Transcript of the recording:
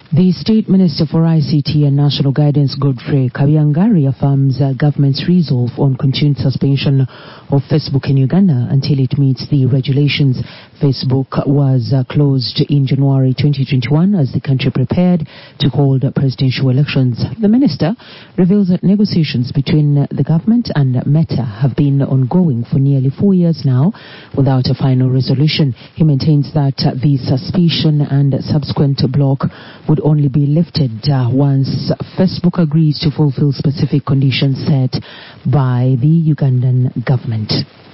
The State Minister for ICT and National Guidance, Godfrey Kabyanga, reaffirms government's resolve on continued suspension of Facebook in Uganda until it meets the regulations. Facebook was closed in January 2021 as the country prepared to hold presidential elections. The minister reveals that negotiations between the government and Meta have been ongoing for nearly 4 years now without a final resolution. He maintains that the suspension and subsequent block would only be lifted once Facebook agrees to fulfill specific conditions set by the Ugandan government.